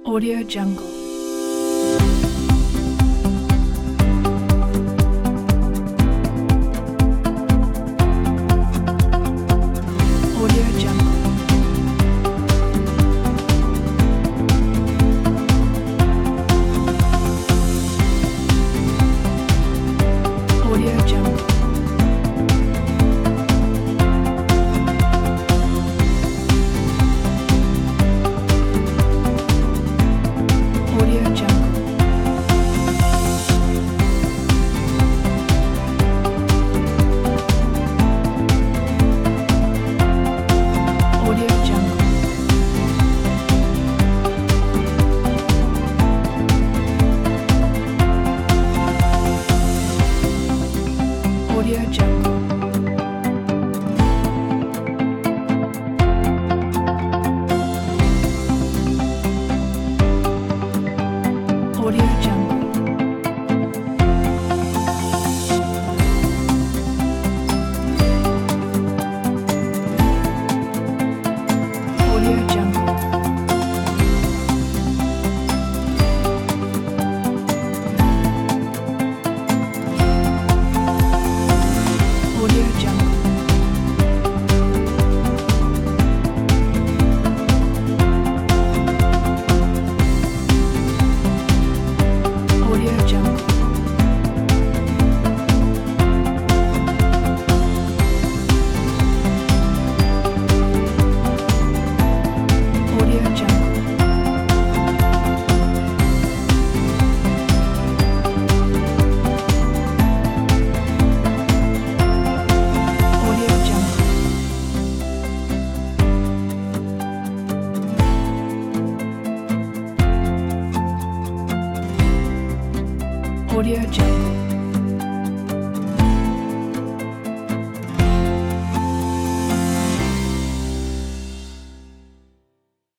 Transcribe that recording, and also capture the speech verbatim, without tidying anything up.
Audio Jungle. Audio Jungle. Audio Jungle. Audio Jungle. Audio Jungle. Audio Jungle. Audio Jungle. Audio Jungle. Audio Jungle. Audio Jungle. Audio Jungle. Audio Jungle. Audio Jungle.